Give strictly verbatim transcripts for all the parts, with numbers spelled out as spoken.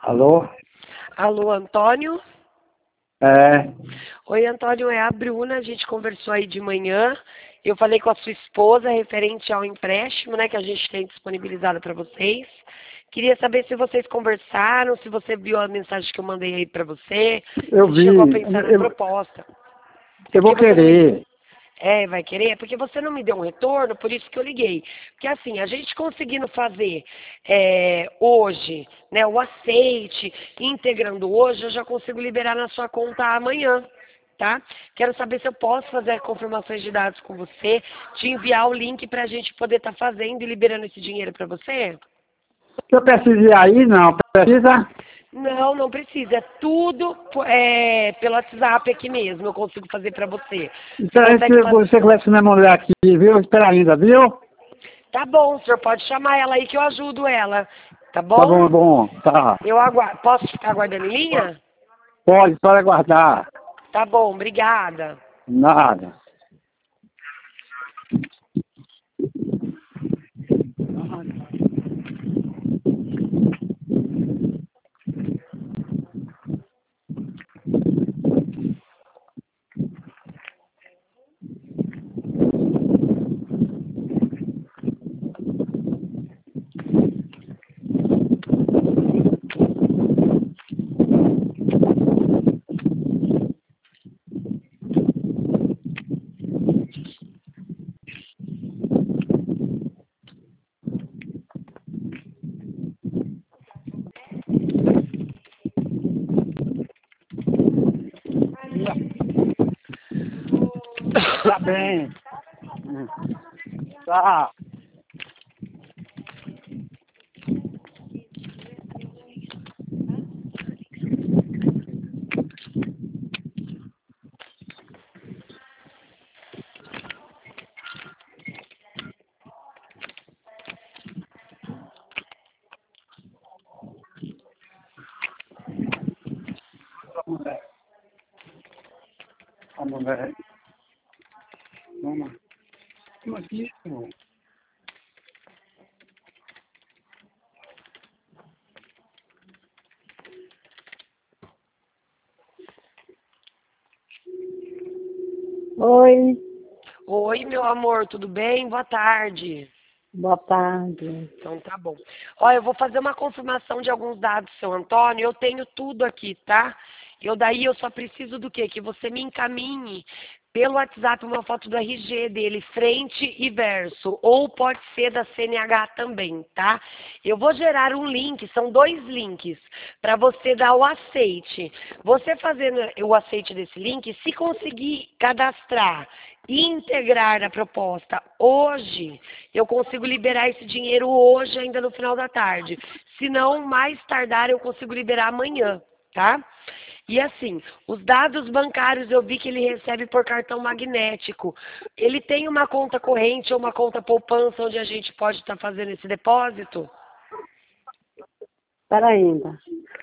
Alô? Alô, Antônio? É, Oi, Antônio, é a Bruna, a gente conversou aí de manhã. Eu falei com a sua esposa referente ao empréstimo, né, que a gente tem disponibilizado para vocês. Queria saber se vocês conversaram, se você viu a mensagem que eu mandei aí para você, eu se chegou a vi. pensar na Eu, proposta. É eu porque vou você não me... querer. É, vai querer? É porque você não me deu um retorno, por isso que eu liguei. Porque assim, a gente conseguindo fazer é, hoje, né, o aceite, integrando hoje, eu já consigo liberar na sua conta amanhã, tá? Quero saber se eu posso fazer confirmações de dados com você, te enviar o link para a gente poder estar fazendo e liberando esse dinheiro para você. Eu preciso ir aí? Não. Precisa? Não, não precisa. É tudo é, pelo WhatsApp aqui mesmo. Eu consigo fazer para você. Você Espera aí consegue que fazer? você conversa com minha mulher aqui, viu? Espera ainda, viu? Tá bom, o senhor pode chamar ela aí que eu ajudo ela. Tá Tá bom, bom? bom. Tá. Eu aguardo. Posso ficar aguardando em linha? Pode, pode aguardar. Tá bom, obrigada. Nada. Tá bem. Hum. Tá. A mulher. A mulher. Vamos. Vamos aqui, senhor. Oi, Oi, meu amor, tudo bem? Boa tarde. boa tarde. Então tá bom. Olha, eu vou fazer uma confirmação de alguns dados, seu Antônio. Eu tenho tudo aqui, tá? Eu daí eu só preciso do quê? Que você me encaminhe pelo WhatsApp uma foto do R G dele, frente e verso, ou pode ser da C N H também, tá? Eu vou gerar um link, são dois links, para você dar o aceite. Você fazendo o aceite desse link, se conseguir cadastrar e integrar na proposta hoje, eu consigo liberar esse dinheiro hoje, ainda no final da tarde. Se não, mais tardar, eu consigo liberar amanhã, tá? E assim, os dados bancários eu vi que ele recebe por cartão magnético. Ele tem uma conta corrente ou uma conta poupança onde a gente pode estar fazendo esse depósito? Espera ainda.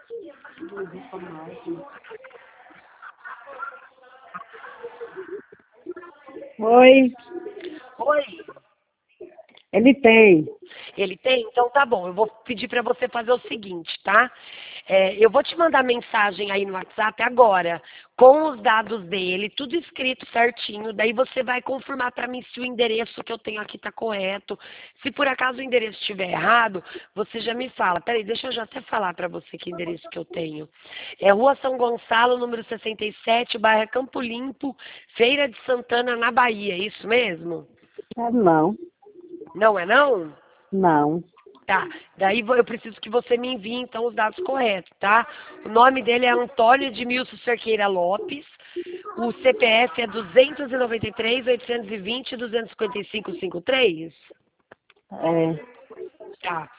Oi, Oi. ele tem. Ele tem? Então tá bom. Eu vou pedir para você fazer o seguinte, tá? É, eu vou te mandar mensagem aí no WhatsApp agora, com os dados dele, tudo escrito certinho. Daí você vai confirmar para mim se o endereço que eu tenho aqui tá correto. Se por acaso o endereço estiver errado, você já me fala. Peraí, deixa eu já até falar para você que endereço que eu tenho. É Rua São Gonçalo, número sessenta e sete, bairro Campo Limpo, Feira de Santana, na Bahia. É isso mesmo? É, não, Não é não? não. Tá, daí vo- eu preciso que você me envie então os dados corretos, tá? O nome dele é Antônio Edmilson Cerqueira Lopes, o C P F é duzentos e noventa e três, oitocentos e vinte, duzentos e cinquenta e cinco, cinquenta e três? É, Tá.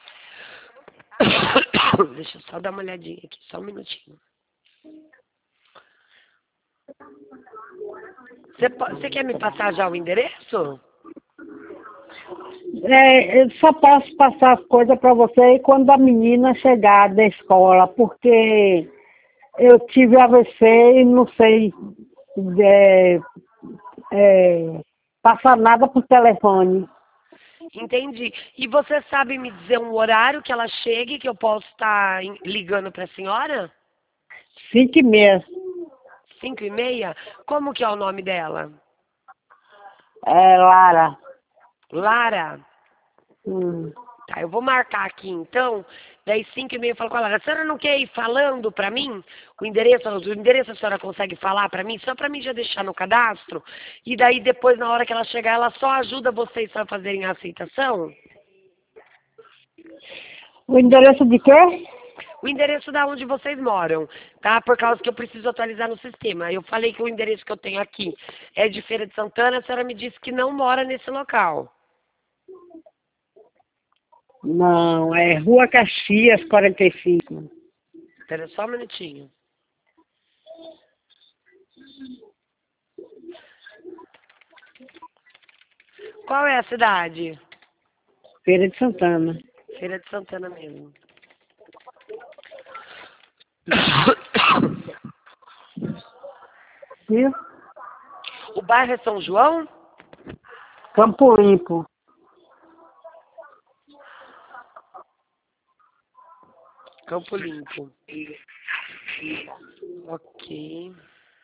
Deixa eu só dar uma olhadinha aqui, só um minutinho. Você, po- você quer me passar já o endereço? é, eu só posso passar as coisas para você quando a menina chegar da escola, porque eu tive A V C e não sei é, é, passar nada por telefone. Entendi. E você sabe me dizer um horário que ela chegue, que eu posso estar em- ligando para a senhora? Cinco e meia. Cinco e meia? Como que é o nome dela? É, Lara. Lara? Hum. Tá, eu vou marcar aqui então. Daí cinco e meia eu falo com a Lara. A senhora não quer ir falando para mim o endereço? O endereço a senhora consegue falar para mim? Só para mim já deixar no cadastro? E daí depois, na hora que ela chegar, ela só ajuda vocês a fazerem a aceitação? O endereço de quê? O endereço da onde vocês moram, tá? Por causa que eu preciso atualizar no sistema. Eu falei que o endereço que eu tenho aqui é de Feira de Santana, a senhora me disse que não mora nesse local. Não, é Rua Caxias, quarenta e cinco. Espera só um minutinho. Qual é a cidade? Feira de Santana. Feira de Santana mesmo. Viu? O bairro é São João? Campo Limpo. Campo Limpo. Ok.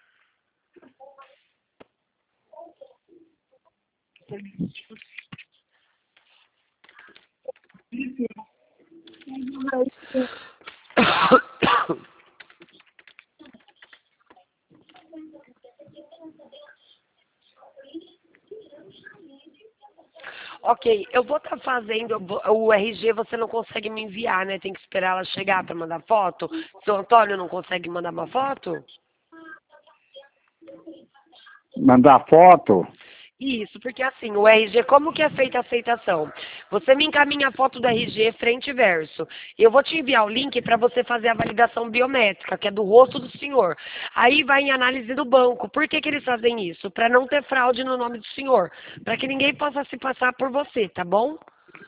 Ok, eu vou estar fazendo, eu vou- o R G você não consegue me enviar, né? Tem que esperar ela chegar para mandar foto. Seu Antônio não consegue mandar uma foto? Mandar foto? Isso, porque assim, o R G, como que é feita a aceitação? Você me encaminha a foto do R G frente e verso. Eu vou te enviar o link para você fazer a validação biométrica, que é do rosto do senhor. Aí vai em análise do banco. Por que que eles fazem isso? Para não ter fraude no nome do senhor. Para que ninguém possa se passar por você, tá bom?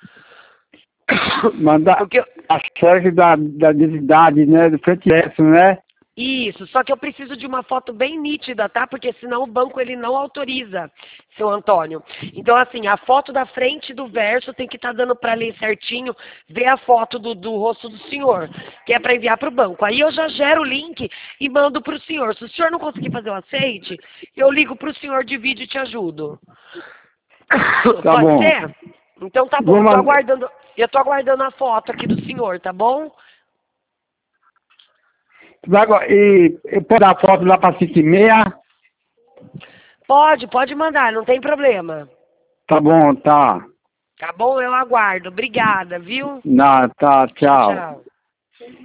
Mandar Porque eu- a cheque da, da identidade, né? Do frente e verso, né? Isso, só que eu preciso de uma foto bem nítida, tá? Porque senão o banco ele não autoriza, seu Antônio. Então, assim, a foto da frente e do verso tem que estar dando para ler certinho, ver a foto do, do rosto do senhor, que é para enviar para o banco. Aí eu já gero o link e mando para o senhor. Se o senhor não conseguir fazer o aceite, eu ligo para o senhor de vídeo e te ajudo. Tá Pode bom. ser? Então tá bom, Vou eu tô mandar- aguardando, eu tô aguardando a foto aqui do senhor, tá bom? Vai agora- E, e pode dar foto lá para cinco e meia? Pode, pode mandar, não tem problema. Tá bom, tá. Tá bom? Eu aguardo. Obrigada, viu? Não, tá, Tchau, tchau. tchau.